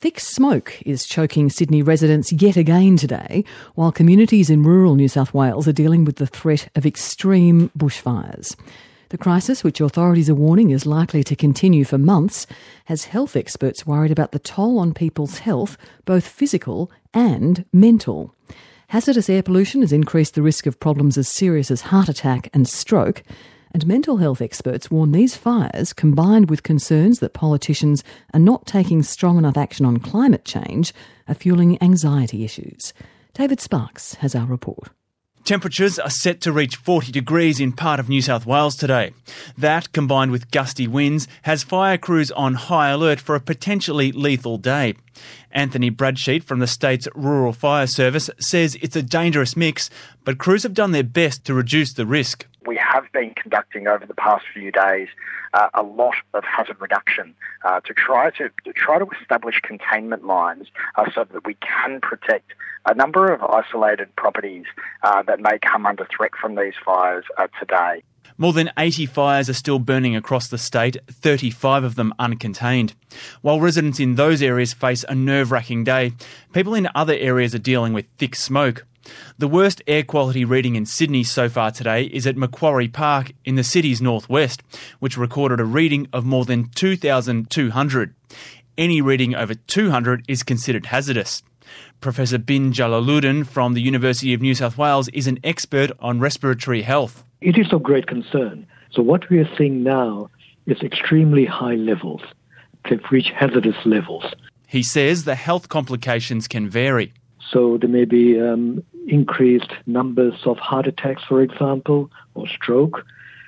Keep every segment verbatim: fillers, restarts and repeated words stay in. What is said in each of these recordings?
Thick smoke is choking Sydney residents yet again today, while communities in rural New South Wales are dealing with the threat of extreme bushfires. The crisis, which authorities are warning is likely to continue for months, has health experts worried about the toll on people's health, both physical and mental. Hazardous air pollution has increased the risk of problems as serious as heart attack and stroke, and mental health experts warn these fires, combined with concerns that politicians are not taking strong enough action on climate change, are fueling anxiety issues. David Sparks has our report. Temperatures are set to reach forty degrees in part of New South Wales today. That, combined with gusty winds, has fire crews on high alert for a potentially lethal day. Anthony Bradsheet from the state's Rural Fire Service says it's a dangerous mix, but crews have done their best to reduce the risk. We have been conducting over the past few days uh, a lot of hazard reduction uh, to try to, to try to establish containment lines uh, so that we can protect a number of isolated properties uh, that may come under threat from these fires uh, today. More than eighty fires are still burning across the state, thirty-five of them uncontained. While residents in those areas face a nerve-wracking day, people in other areas are dealing with thick smoke. The worst air quality reading in Sydney so far today is at Macquarie Park in the city's northwest, which recorded a reading of more than two thousand two hundred. Any reading over two hundred is considered hazardous. Professor Bin Jalaluddin from the University of New South Wales is an expert on respiratory health. It is of great concern. So what we are seeing now is extremely high levels. They've reached hazardous levels. He says the health complications can vary. So there may be um, increased numbers of heart attacks, for example, or stroke.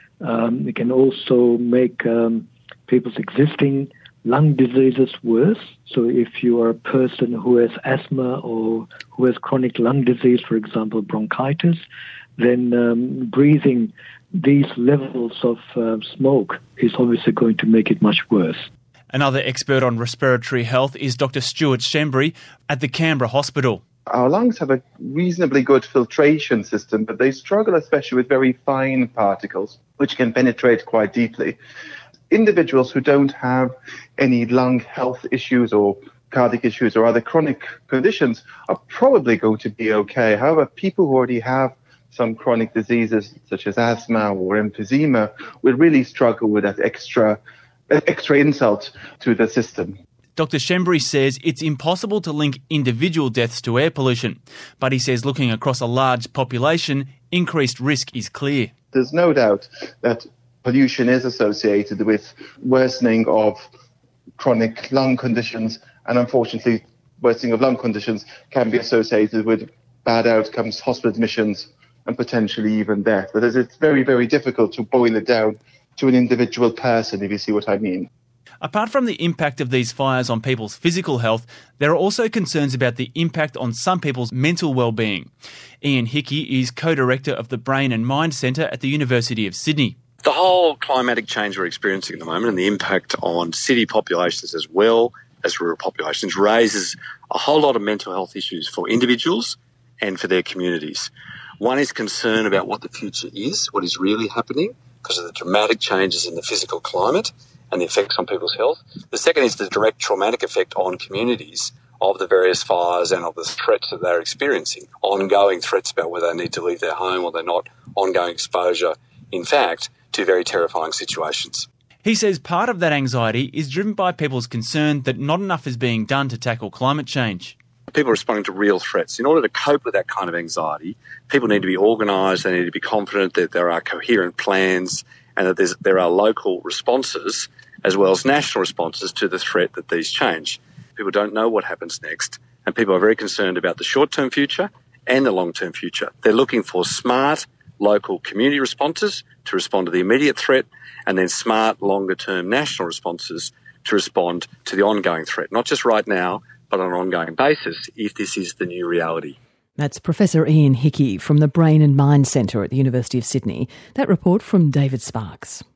Um, it can also make um, people's existing lung diseases worse. So if you are a person who has asthma or who has chronic lung disease, for example, bronchitis, then um, breathing these levels of uh, smoke is obviously going to make it much worse. Another expert on respiratory health is Doctor Stuart Shembry at the Canberra Hospital. Our lungs have a reasonably good filtration system, but they struggle especially with very fine particles, which can penetrate quite deeply. Individuals who don't have any lung health issues or cardiac issues or other chronic conditions are probably going to be okay. However, people who already have some chronic diseases such as asthma or emphysema will really struggle with that extra, extra insult to the system. Doctor Shembry says it's impossible to link individual deaths to air pollution, but he says looking across a large population, increased risk is clear. There's no doubt that pollution is associated with worsening of chronic lung conditions, and unfortunately, worsening of lung conditions can be associated with bad outcomes, hospital admissions, and potentially even death. But it's very, very difficult to boil it down to an individual person, if you see what I mean. Apart from the impact of these fires on people's physical health, there are also concerns about the impact on some people's mental well-being. Ian Hickey is co-director of the Brain and Mind Centre at the University of Sydney. The whole climatic change we're experiencing at the moment and the impact on city populations as well as rural populations raises a whole lot of mental health issues for individuals and for their communities. One is concern about what the future is, what is really happening because of the dramatic changes in the physical climate and the effects on people's health. The second is the direct traumatic effect on communities of the various fires and of the threats that they're experiencing, ongoing threats about whether they need to leave their home or they're not, ongoing exposure, in fact, to very terrifying situations. He says part of that anxiety is driven by people's concern that not enough is being done to tackle climate change. People are responding to real threats. In order to cope with that kind of anxiety, people need to be organised, they need to be confident that there are coherent plans and that there's, there are local responses as well as national responses to the threat that these change. People don't know what happens next, and people are very concerned about the short-term future and the long-term future. They're looking for smart local community responses to respond to the immediate threat, and then smart longer-term national responses to respond to the ongoing threat, not just right now, but on an ongoing basis if this is the new reality. That's Professor Ian Hickey from the Brain and Mind Centre at the University of Sydney. That report from David Sparks.